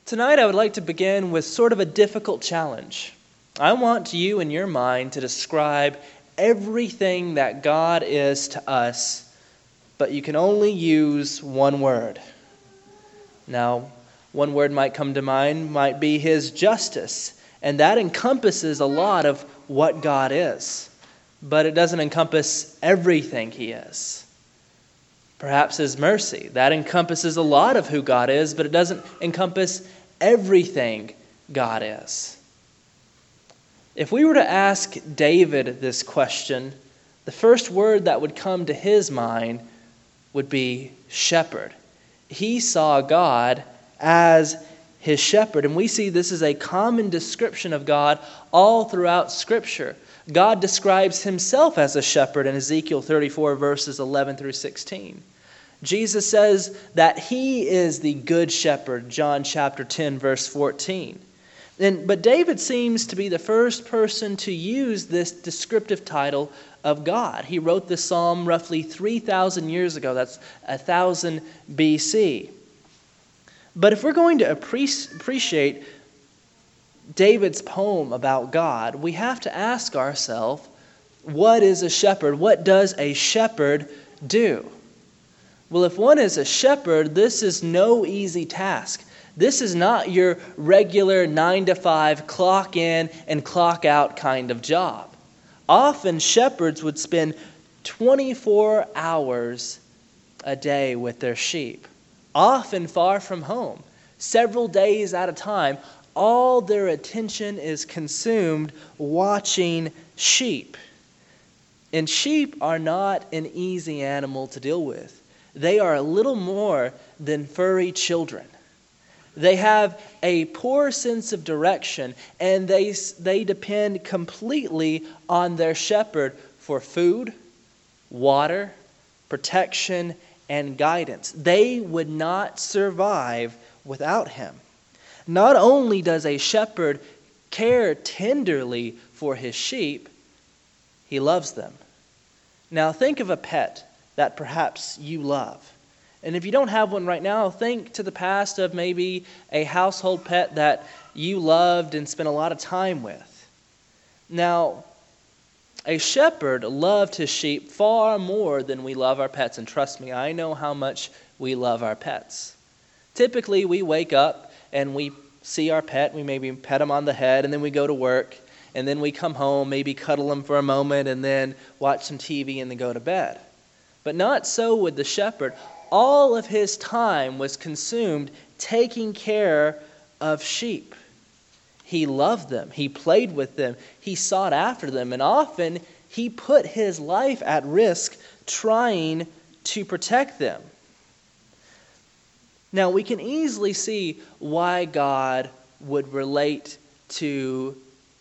Tonight I would like to begin with sort of a difficult challenge. I want you in your mind to describe everything that God is to us, but you can only use one word. Now, one word might come to mind, might be His justice, and that encompasses a lot of what God is, but it doesn't encompass everything He is. Perhaps His mercy, that encompasses a lot of who God is, but it doesn't encompass everything God is. If we were to ask David this question, the first word that would come to his mind would be shepherd. He saw God as his shepherd, and we see this is a common description of God all throughout Scripture. God describes Himself as a shepherd in Ezekiel 34, verses 11 through 16. Jesus says that He is the good shepherd, John chapter 10, verse 14. But David seems to be the first person to use this descriptive title of God. He wrote this psalm roughly 3,000 years ago. That's 1000 BC. But if we're going to appreciate David's poem about God, we have to ask ourselves, what is a shepherd? What does a shepherd do? Well, if one is a shepherd, this is no easy task. This is not your regular 9-to-5 clock in and clock out kind of job. Often shepherds would spend 24 hours a day with their sheep, often far from home, several days at a time. All their attention is consumed watching sheep. And sheep are not an easy animal to deal with. They are a little more than furry children. They have a poor sense of direction, and they depend completely on their shepherd for food, water, protection, and guidance. They would not survive without him. Not only does a shepherd care tenderly for his sheep, he loves them. Now think of a pet that perhaps you love. And if you don't have one right now, think to the past of maybe a household pet that you loved and spent a lot of time with. Now, a shepherd loved his sheep far more than we love our pets. And trust me, I know how much we love our pets. Typically, we wake up and we see our pet, we maybe pet him on the head, and then we go to work, and then we come home, maybe cuddle him for a moment, and then watch some TV and then go to bed. But not so with the shepherd. All of his time was consumed taking care of sheep. He loved them. He played with them. He sought after them. And often he put his life at risk trying to protect them. Now we can easily see why David would relate to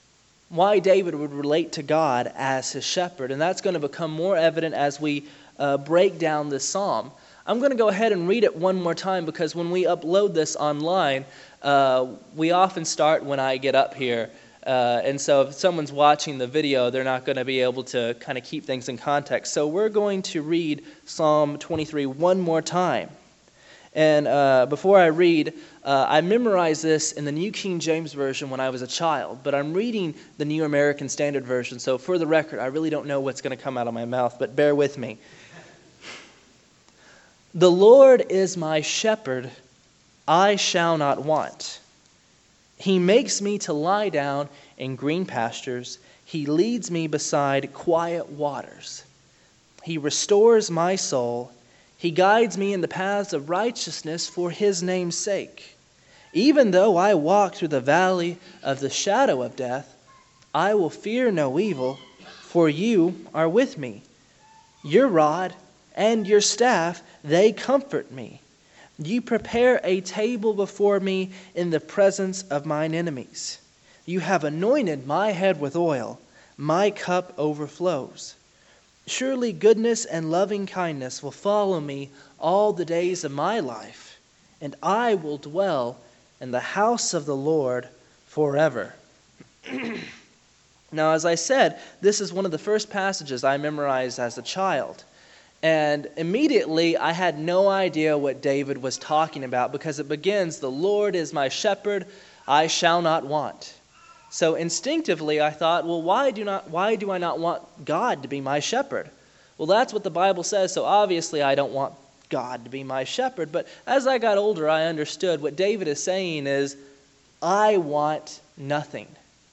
God as his shepherd. And that's going to become more evident as we break down this psalm. I'm going to go ahead and read it one more time because when we upload this online, we often start when I get up here. And so if someone's watching the video, they're not going to be able to kind of keep things in context. So we're going to read Psalm 23 one more time. And before I read, I memorized this in the New King James Version when I was a child, but I'm reading the New American Standard Version. So for the record, I really don't know what's going to come out of my mouth, but bear with me. The Lord is my shepherd, I shall not want. He makes me to lie down in green pastures. He leads me beside quiet waters. He restores my soul. He guides me in the paths of righteousness for His name's sake. Even though I walk through the valley of the shadow of death, I will fear no evil, for you are with me. Your rod and your staff, they comfort me. You prepare a table before me in the presence of mine enemies. You have anointed my head with oil. My cup overflows. Surely goodness and loving kindness will follow me all the days of my life, and I will dwell in the house of the Lord forever. Now, as I said, this is one of the first passages I memorized as a child. And immediately I had no idea what David was talking about, because it begins, "The Lord is my shepherd, I shall not want." So instinctively I thought, well, why do I not want God to be my shepherd? Well, that's what the Bible says, so obviously I don't want God to be my shepherd. But as I got older, I understood what David is saying is, I want nothing.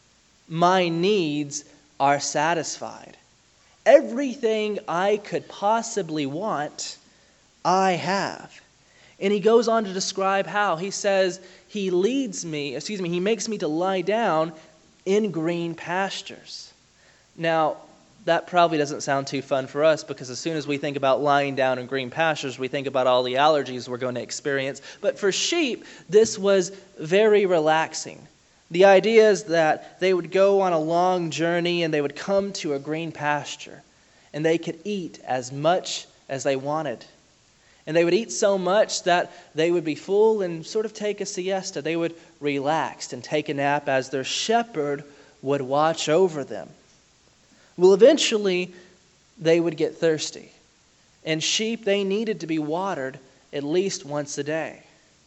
My needs are satisfied. Everything I could possibly want, I have. And he goes on to describe how. He says, he makes me to lie down in green pastures. Now, that probably doesn't sound too fun for us, because as soon as we think about lying down in green pastures, we think about all the allergies we're going to experience. But for sheep, this was very relaxing. The idea is that they would go on a long journey and they would come to a green pasture, and they could eat as much as they wanted. And they would eat so much that they would be full and sort of take a siesta. They would relax and take a nap as their shepherd would watch over them. Well, eventually, they would get thirsty. And sheep, they needed to be watered at least once a day.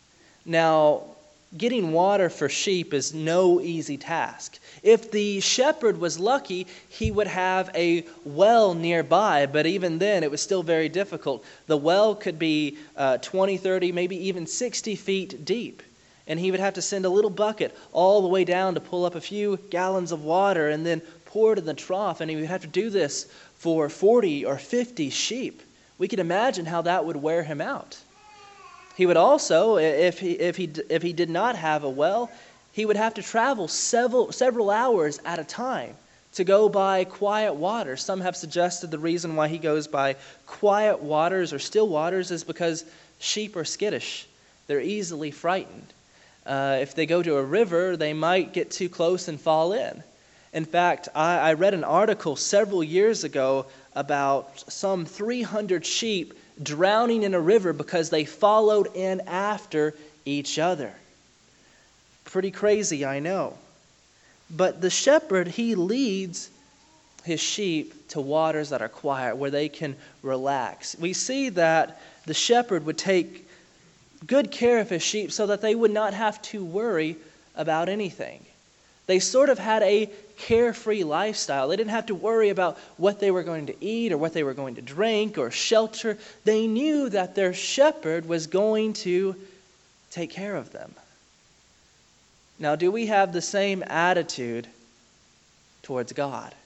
Now, getting water for sheep is no easy task. If the shepherd was lucky, he would have a well nearby, but even then it was still very difficult. The well could be 20, 30, maybe even 60 feet deep. And he would have to send a little bucket all the way down to pull up a few gallons of water and then pour it in the trough, and he would have to do this for 40 or 50 sheep. We can imagine how that would wear him out. He would also, if he did not have a well, he would have to travel several hours at a time to go by quiet water. Some have suggested the reason why he goes by quiet waters or still waters is because sheep are skittish. They're easily frightened. If they go to a river, they might get too close and fall in. In fact, I read an article several years ago about some 300 sheep drowning in a river because they followed in after each other. Pretty crazy, I know. But the shepherd, he leads his sheep to waters that are quiet, where they can relax. We see that the shepherd would take good care of his sheep so that they would not have to worry about anything. They sort of had a carefree lifestyle. They didn't have to worry about what they were going to eat or what they were going to drink or shelter. They knew that their shepherd was going to take care of them. Now, do we have the same attitude towards God?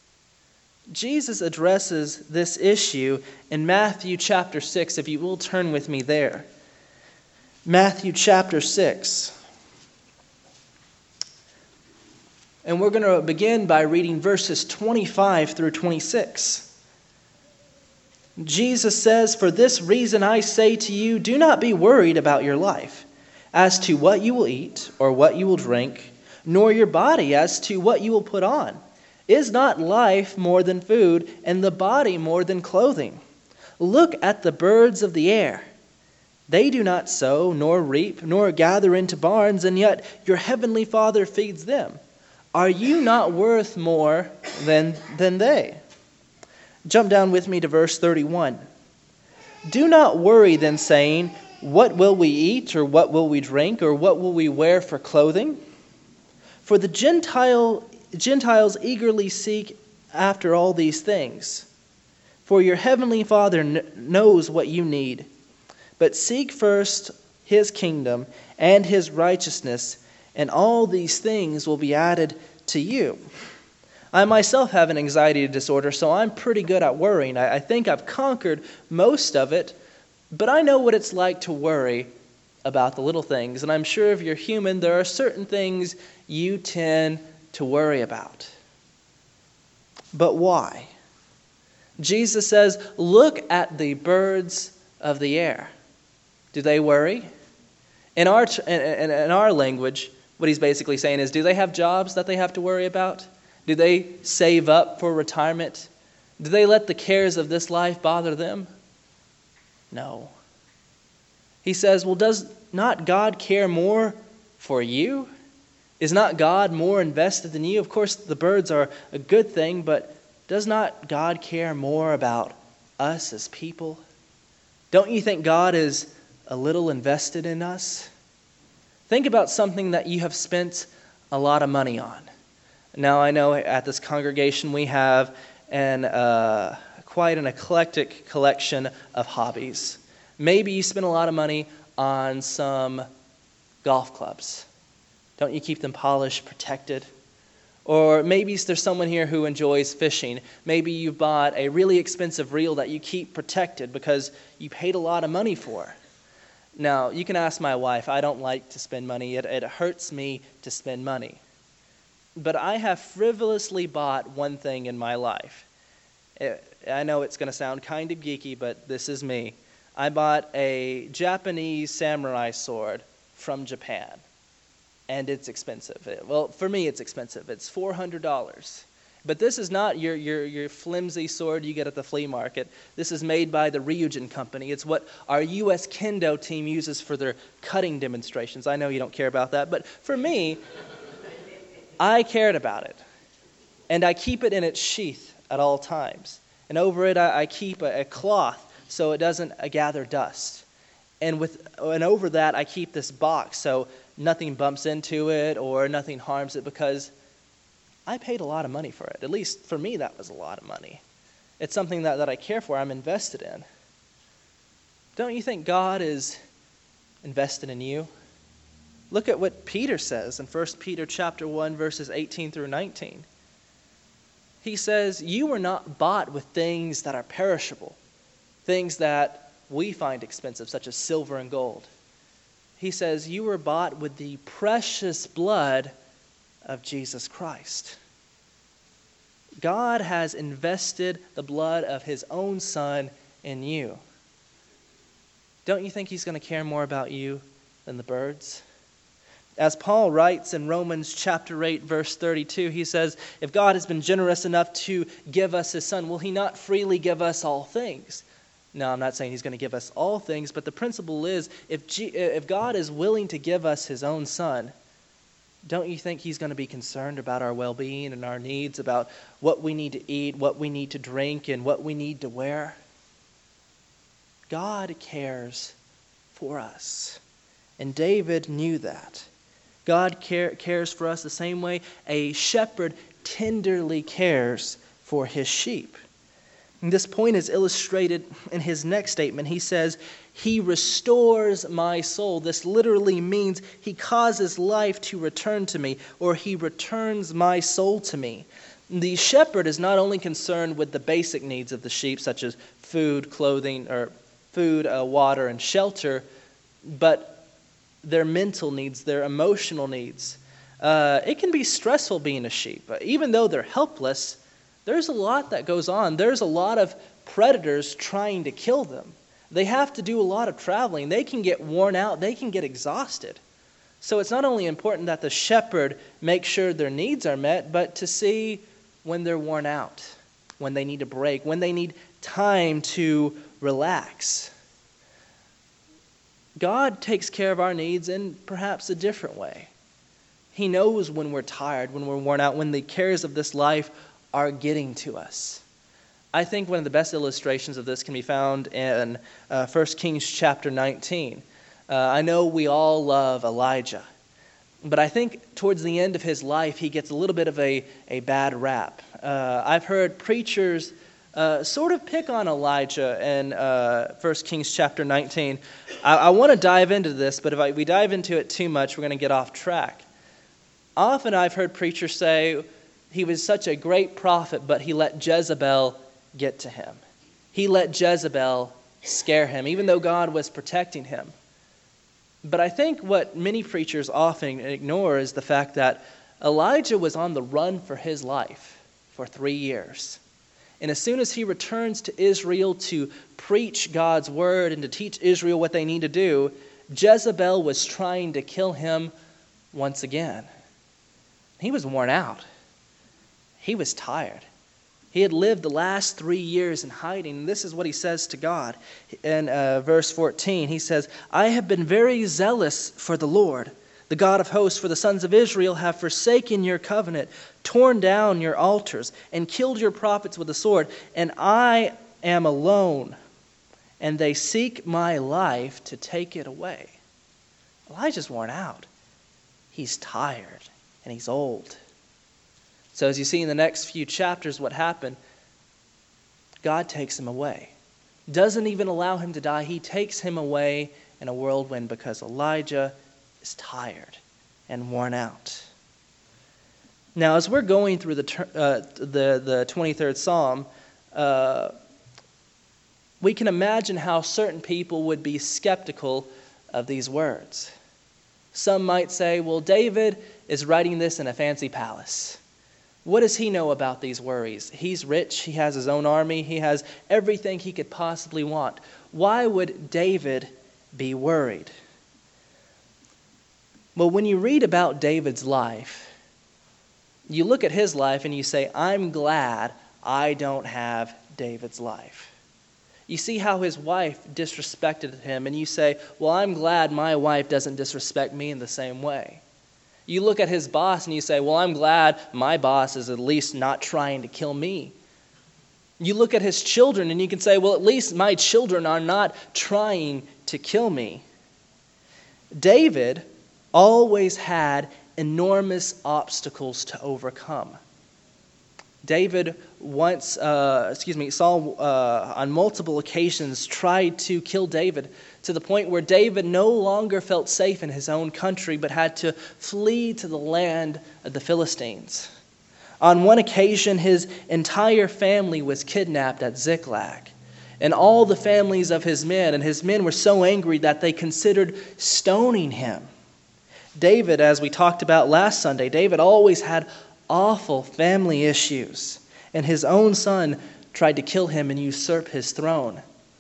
Jesus addresses this issue in Matthew chapter 6, if you will turn with me there. Matthew chapter 6. And we're going to begin by reading verses 25 through 26. Jesus says, "For this reason I say to you, do not be worried about your life, as to what you will eat or what you will drink, nor your body as to what you will put on. Is not life more than food, and the body more than clothing? Look at the birds of the air. They do not sow, nor reap, nor gather into barns, and yet your heavenly Father feeds them. Are you not worth more than they?" Jump down with me to verse 31. "Do not worry then, saying, what will we eat, or what will we drink, or what will we wear for clothing? For the Gentiles eagerly seek after all these things. For your heavenly Father knows what you need. But seek first his kingdom and his righteousness, and all these things will be added to you." I myself have an anxiety disorder, so I'm pretty good at worrying. I think I've conquered most of it, but I know what it's like to worry about the little things. And I'm sure if you're human, there are certain things you tend to worry about. But why? Jesus says, look at the birds of the air. Do they worry? In our language, what he's basically saying is, do they have jobs that they have to worry about? Do they save up for retirement? Do they let the cares of this life bother them? No. He says, well, does not God care more for you? Is not God more invested than you? Of course, the birds are a good thing, but does not God care more about us as people? Don't you think God is a little invested in us? Think about something that you have spent a lot of money on. Now, I know at this congregation we have quite an eclectic collection of hobbies. Maybe you spend a lot of money on some golf clubs. Don't you keep them polished, protected? Or maybe there's someone here who enjoys fishing. Maybe you bought a really expensive reel that you keep protected because you paid a lot of money for. Now, you can ask my wife. I don't like to spend money. It hurts me to spend money. But I have frivolously bought one thing in my life. I know it's going to sound kind of geeky, but this is me. I bought a Japanese samurai sword from Japan. And it's expensive. Well, for me, it's expensive. It's $400. But this is not your flimsy sword you get at the flea market. This is made by the Ryujin Company. It's what our U.S. Kendo team uses for their cutting demonstrations. I know you don't care about that, but for me, I cared about it. And I keep it in its sheath at all times. And over it, I keep a cloth so it doesn't gather dust. And over that, I keep this box so nothing bumps into it or nothing harms it, because I paid a lot of money for it. At least for me, that was a lot of money. It's something that I care for, I'm invested in. Don't you think God is invested in you? Look at what Peter says in 1 Peter chapter 1, verses 18 through 19. He says, "You were not bought with things that are perishable, things that we find expensive, such as silver and gold." He says, "You were bought with the precious blood of Jesus Christ." God has invested the blood of his own Son in you. Don't you think he's going to care more about you than the birds? As Paul writes in Romans chapter 8, verse 32, he says, if God has been generous enough to give us his Son, will he not freely give us all things? No, I'm not saying he's going to give us all things, but the principle is, if God is willing to give us his own Son, don't you think he's going to be concerned about our well-being and our needs, about what we need to eat, what we need to drink, and what we need to wear? God cares for us. And David knew that. God cares for us the same way a shepherd tenderly cares for his sheep. And this point is illustrated in his next statement. He says, "He restores my soul." This literally means he causes life to return to me, or he returns my soul to me. The shepherd is not only concerned with the basic needs of the sheep, such as food, clothing, or food, water, and shelter, but their mental needs, their emotional needs. It can be stressful being a sheep. Even though they're helpless, there's a lot that goes on. There's a lot of predators trying to kill them. They have to do a lot of traveling. They can get worn out. They can get exhausted. So it's not only important that the shepherd make sure their needs are met, but to see when they're worn out, when they need a break, when they need time to relax. God takes care of our needs in perhaps a different way. He knows when we're tired, when we're worn out, when the cares of this life are getting to us. I think one of the best illustrations of this can be found in 1 Kings chapter 19. I know we all love Elijah, but I think towards the end of his life, he gets a little bit of a bad rap. I've heard preachers sort of pick on Elijah in 1 Kings chapter 19. I want to dive into this, but if we dive into it too much, we're going to get off track. Often I've heard preachers say he was such a great prophet, but he let Jezebel get to him. He let Jezebel scare him, even though God was protecting him. But I think what many preachers often ignore is the fact that Elijah was on the run for his life for 3 years. And as soon as he returns to Israel to preach God's word and to teach Israel what they need to do, Jezebel was trying to kill him once again. He was worn out. He was tired. He had lived the last 3 years in hiding. And this is what he says to God. In verse 14, he says, "I have been very zealous for the Lord, the God of hosts, for the sons of Israel have forsaken your covenant, torn down your altars, and killed your prophets with the sword. And I am alone, and they seek my life to take it away. Elijah's worn out. He's tired, and he's old. So as you see in the next few chapters what happened, God takes him away. Doesn't even allow him to die. He takes him away in a whirlwind because Elijah is tired and worn out. Now, as we're going through the 23rd Psalm, we can imagine how certain people would be skeptical of these words. Some might say, well, David is writing this in a fancy palace. What does he know about these worries? He's rich, he has his own army, he has everything he could possibly want. Why would David be worried? Well, when you read about David's life, you look at his life and you say, I'm glad I don't have David's life. You see how his wife disrespected him, and you say, well, I'm glad my wife doesn't disrespect me in the same way. You look at his boss and you say, well, I'm glad my boss is at least not trying to kill me. You look at his children and you can say, well, at least my children are not trying to kill me. David always had enormous obstacles to overcome. Saul on multiple occasions tried to kill David, to the point where David no longer felt safe in his own country but had to flee to the land of the Philistines. On one occasion, his entire family was kidnapped at Ziklag, and all the families of his men, and his men were so angry that they considered stoning him. David, as we talked about last Sunday, David always had awful family issues, and his own son tried to kill him and usurp his throne.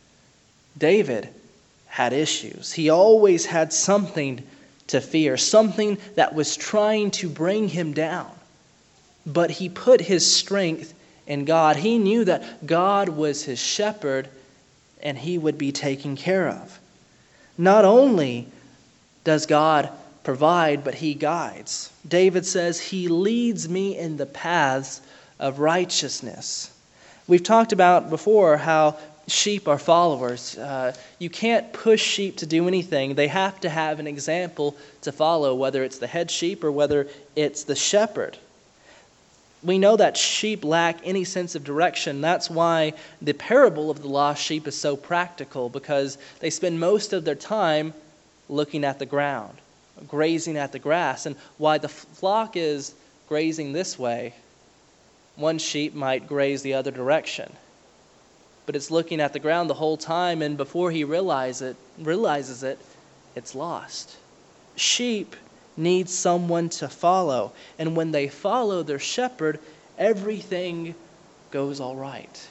David had issues. He always had something to fear, something that was trying to bring him down. But he put his strength in God. He knew that God was his shepherd and he would be taken care of. Not only does God provide, but he guides. David says, he leads me in the paths of righteousness. We've talked about before how sheep are followers. You can't push sheep to do anything. They have to have an example to follow, whether it's the head sheep or whether it's the shepherd. We know that sheep lack any sense of direction. That's why the parable of the lost sheep is so practical, because they spend most of their time looking at the ground, grazing at the grass. And why the flock is grazing this way, one sheep might graze the other direction. But it's looking at the ground the whole time, and before he realizes it, it's lost. Sheep need someone to follow, and when they follow their shepherd, everything goes all right.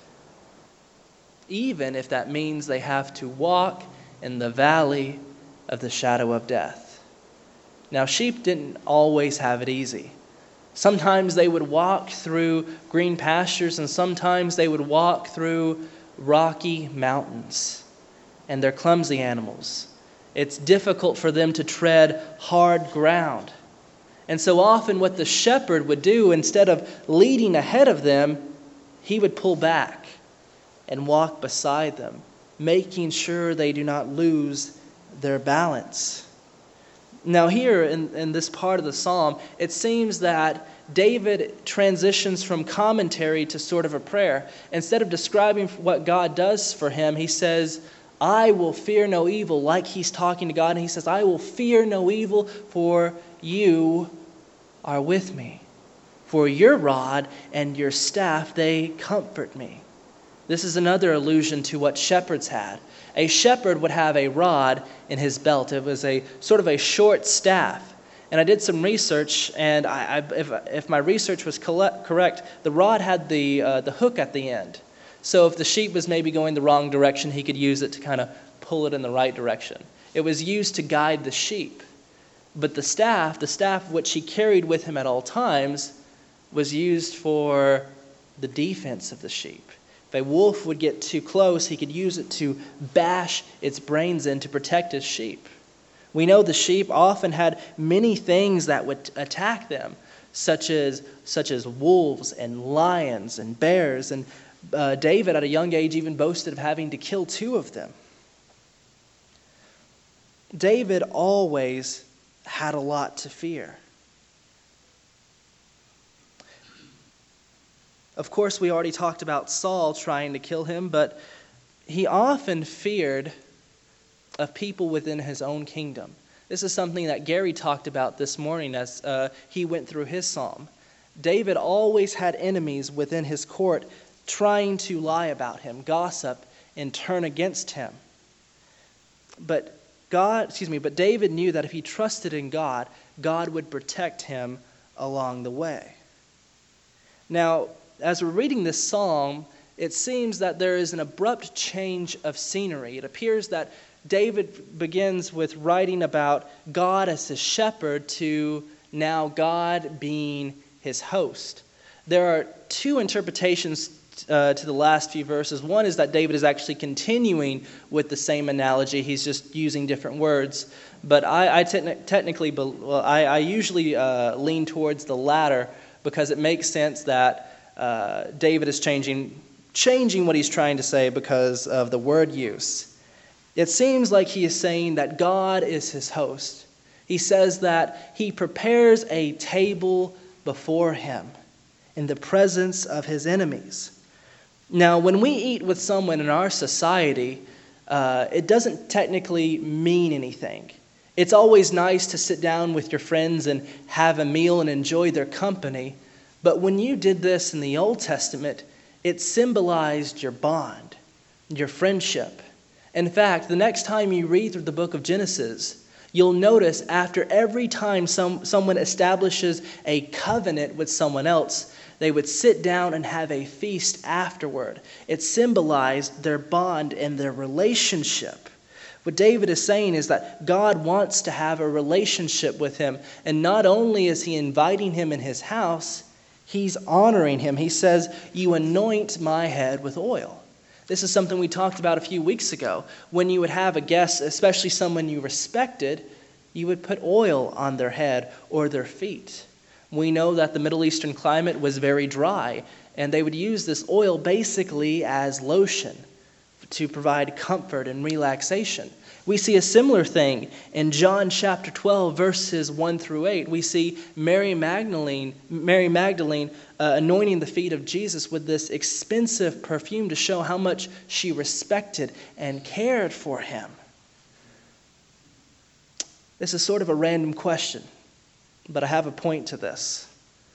Even if that means they have to walk in the valley of the shadow of death. Now, sheep didn't always have it easy. Sometimes they would walk through green pastures, and sometimes they would walk through rocky mountains. And they're clumsy animals. It's difficult for them to tread hard ground. And so often what the shepherd would do, instead of leading ahead of them, he would pull back and walk beside them, making sure they do not lose their balance. Now here in this part of the psalm, it seems that David transitions from commentary to sort of a prayer. Instead of describing what God does for him, he says, I will fear no evil, like he's talking to God. And he says, I will fear no evil, for you are with me. For your rod and your staff, they comfort me. This is another allusion to what shepherds had. A shepherd would have a rod in his belt. It was a sort of a short staff. And I did some research, and if my research was correct, the rod had the hook at the end. So if the sheep was maybe going the wrong direction, he could use it to kind of pull it in the right direction. It was used to guide the sheep. But the staff which he carried with him at all times, was used for the defense of the sheep. If a wolf would get too close, he could use it to bash its brains in to protect his sheep. We know the sheep often had many things that would attack them, such as wolves and lions and bears. And David, at a young age, even boasted of having to kill 2 of them. David always had a lot to fear. Of course, we already talked about Saul trying to kill him, but he often feared of people within his own kingdom. This is something that Gary talked about this morning as he went through his psalm. David always had enemies within his court trying to lie about him, gossip, and turn against him. But David knew that if he trusted in God, God would protect him along the way. Now, as we're reading this psalm, it seems that there is an abrupt change of scenery. It appears that David begins with writing about God as his shepherd to now God being his host. There are 2 interpretations to the last few verses. One is that David is actually continuing with the same analogy. He's just using different words. But I usually lean towards the latter because it makes sense that David is changing what he's trying to say because of the word use. It seems like he is saying that God is his host. He says that he prepares a table before him in the presence of his enemies. Now, when we eat with someone in our society, it doesn't technically mean anything. It's always nice to sit down with your friends and have a meal and enjoy their company. But when you did this in the Old Testament, it symbolized your bond, your friendship. In fact, the next time you read through the book of Genesis, you'll notice after every time someone establishes a covenant with someone else, they would sit down and have a feast afterward. It symbolized their bond and their relationship. What David is saying is that God wants to have a relationship with him. And not only is he inviting him in his house, he's honoring him. He says, "You anoint my head with oil." This is something we talked about a few weeks ago. When you would have a guest, especially someone you respected, you would put oil on their head or their feet. We know that the Middle Eastern climate was very dry, and they would use this oil basically as lotion to provide comfort and relaxation. We see a similar thing in John chapter 12, verses 1 through 8. We see Mary Magdalene anointing the feet of Jesus with this expensive perfume to show how much she respected and cared for him. This is sort of a random question, but I have a point to this.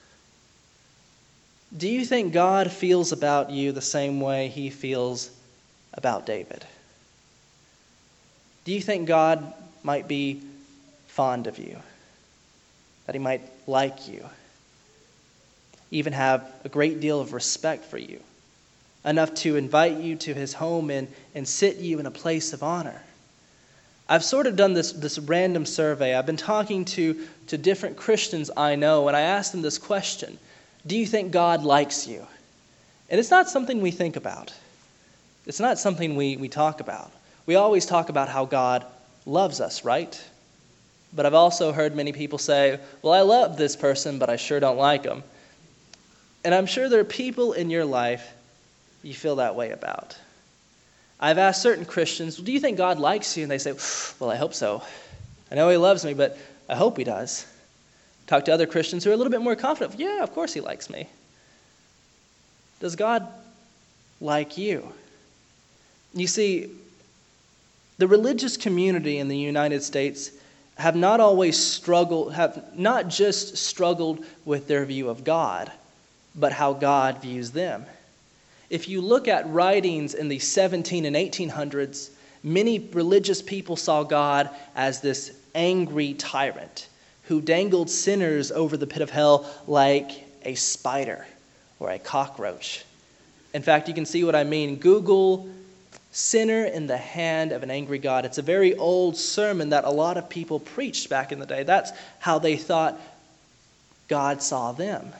Do you think God feels about you the same way he feels about David? Do you think God might be fond of you? That he might like you? Even have a great deal of respect for you? Enough to invite you to his home and sit you in a place of honor? I've sort of done this random survey. I've been talking to different Christians I know, and I asked them this question. Do you think God likes you? And it's not something we think about. It's not something we talk about. We always talk about how God loves us, right? But I've also heard many people say, well, I love this person, but I sure don't like him. And I'm sure there are people in your life you feel that way about. I've asked certain Christians, do you think God likes you? And they say, well, I hope so. I know he loves me, but I hope he does. Talk to other Christians who are a little bit more confident. Yeah, of course he likes me. Does God like you? You see, the religious community in the United States have not just struggled with their view of God, but how God views them. If you look at writings in the 17 and 1800s, many religious people saw God as this angry tyrant who dangled sinners over the pit of hell like a spider or a cockroach. In fact, you can see what I mean. Google "sinner in the hand of an angry God." It's a very old sermon that a lot of people preached back in the day. That's how they thought God saw them.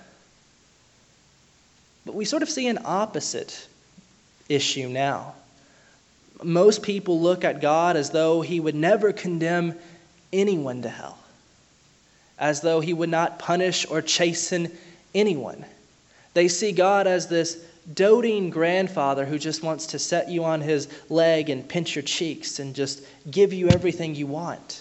But we sort of see an opposite issue now. Most people look at God as though he would never condemn anyone to hell, as though he would not punish or chasten anyone. They see God as this doting grandfather who just wants to set you on his leg and pinch your cheeks and just give you everything you want.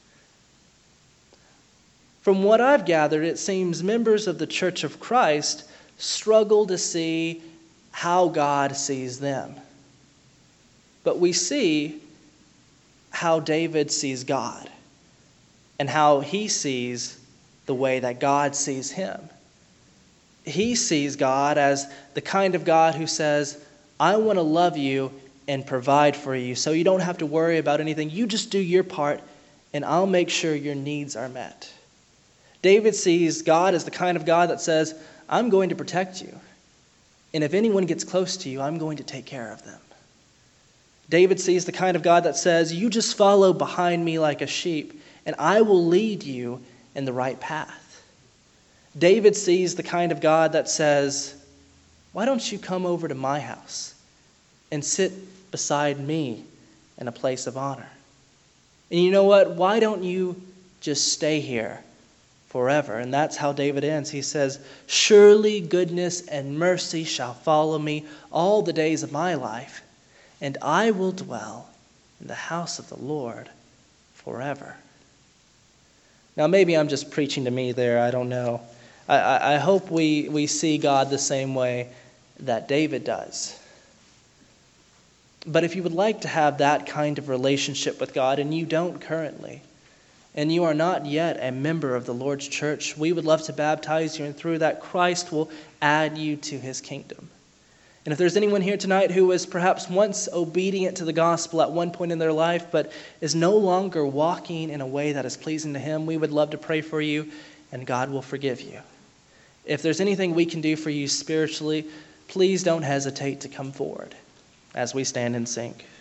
From what I've gathered, it seems members of the Church of Christ struggle to see how God sees them. But we see how David sees God and how he sees the way that God sees him. He sees God as the kind of God who says, I want to love you and provide for you so you don't have to worry about anything. You just do your part and I'll make sure your needs are met. David sees God as the kind of God that says, I'm going to protect you. And if anyone gets close to you, I'm going to take care of them. David sees the kind of God that says, you just follow behind me like a sheep, and I will lead you in the right path. David sees the kind of God that says, why don't you come over to my house and sit beside me in a place of honor? And you know what? Why don't you just stay here forever? And that's how David ends. He says, surely goodness and mercy shall follow me all the days of my life, and I will dwell in the house of the Lord forever. Now, maybe I'm just preaching to me there. I don't know. I hope we see God the same way that David does. But if you would like to have that kind of relationship with God, and you don't currently, and you are not yet a member of the Lord's church, we would love to baptize you, and through that, Christ will add you to his kingdom. And if there's anyone here tonight who was perhaps once obedient to the gospel at one point in their life, but is no longer walking in a way that is pleasing to him, we would love to pray for you, and God will forgive you. If there's anything we can do for you spiritually, please don't hesitate to come forward as we stand and sing.